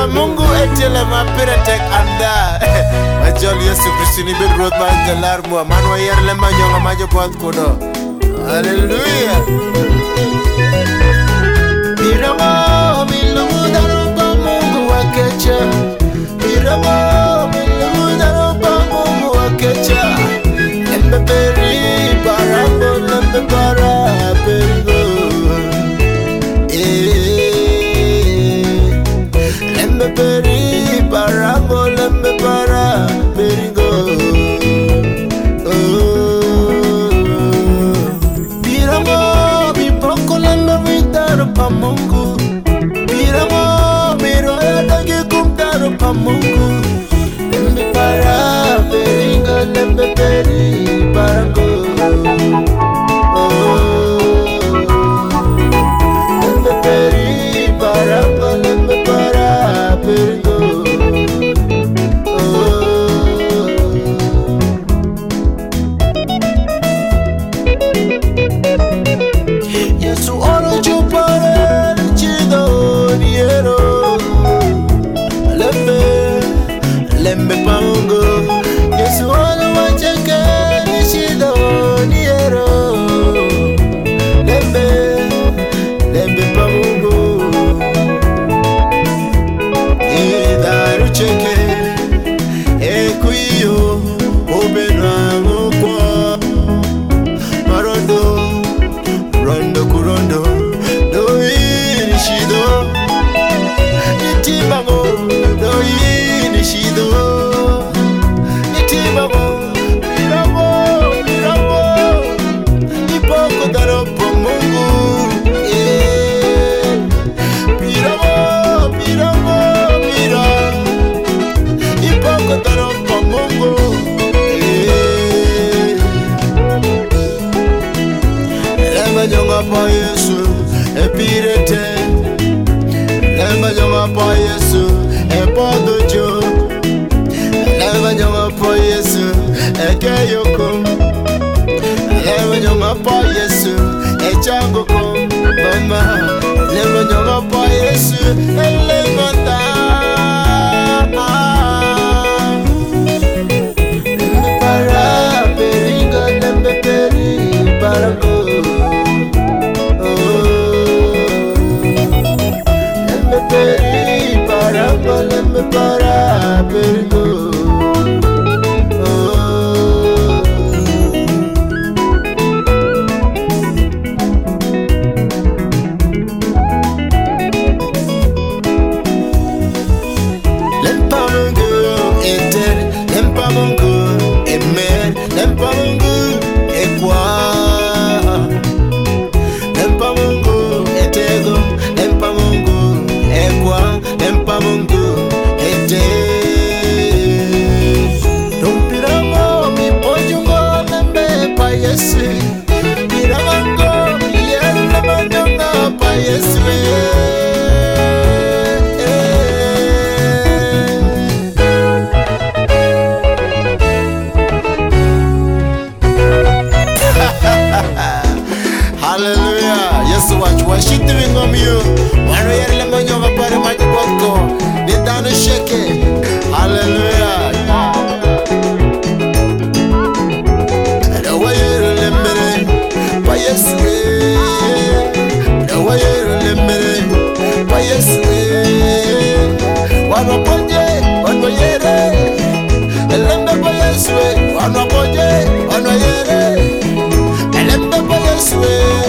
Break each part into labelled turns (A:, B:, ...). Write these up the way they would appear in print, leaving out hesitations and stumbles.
A: Mungu etele mapira tek anda. Majol Yesu Kristo ni bedroth manjalar mua manwa yer le manyonga majo pot kudo. Hallelujah. Miramo milumu daroba Mungu wakecha. Miramo milumu daroba Mungu wakecha. Lembe peri barango lembe para perigo. Lembe peri barango lembe para perigo. Miramo mi poco lembe vitaro pa Mungu. Miramo miro edagi kumtaro pa Mungu. Lembe para perigo lembe peri barango. Lembe peri barango lembe para perigo. Yesu oro chupare chido niero. Lembe pa Mungu. Yesu oro wacheke chido niero. Lembe pa Mungu. Idaru cheke ekuyo obenwa ngokwa marondo rondo kurondo doi shido itibago doi shido itibago miramo ipoko daro po Mungu miramo ipoko daro po Mungu Lemba jonga pa Yesu epirete. Lemba jonga pa Yesu epodojo. Lemba jonga pa Yesu ekeyoko. Lemba jonga pa Yesu echangoko mama. Lemba jonga pa Yesu elemanda. Lembe para peringa lembe peri barango. Peri barango lembe para perigo. Lempa Mungu eter, lempa Mungu emer, lempa Mungu ekwa. Lempa Mungu etego, lempa Mungu ekwa, lempa Mungu ete. Rompiramo mi pojungo lembe pa Yesu. Miramango yelle manjonga pa Yesu. Hallelujah. Yesu washiti wingomyo. Wano yerle manjonga pare maji botko. Nidano sheke. Hallelujah. Dawa yerle mere pa Yesu. Dawa yerle mere pa Yesu. Wano ponje, wano yere. Lembe pa Yesu. Wano ponje, wano yere. Lembe pa Yesu.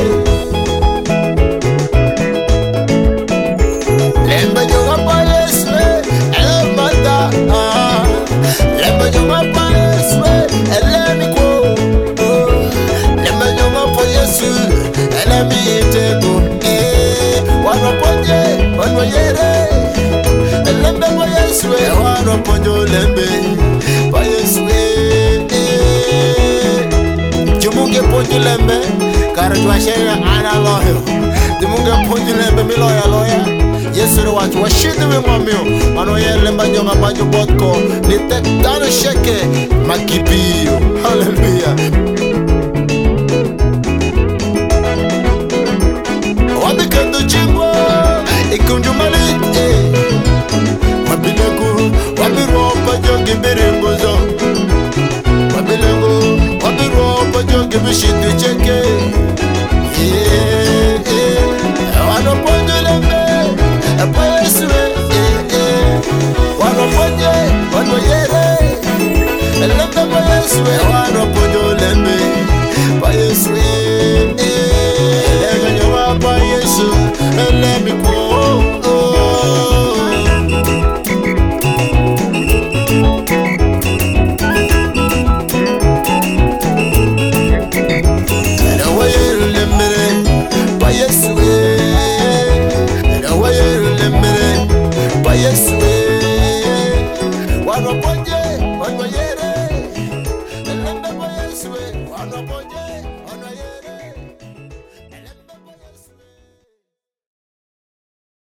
A: Lemba jonga pa Yesu, elemanda. Lemba jonga pa Yesu, elemiko. Lemba jonga pa Yesu, elemiteko. Wano ponje, wano yere. Lembe pa Yesu, wano ponjo lembe pa Yesu. Jumunge ponjo lembe, karajwa shenya ana loyo. Jumunge ponjo lembe mi loya. Yesu watu washinde wengomyo. Mano yele mbanjonga banjo botko. Nitek dano sheke makipio. Hallelujah.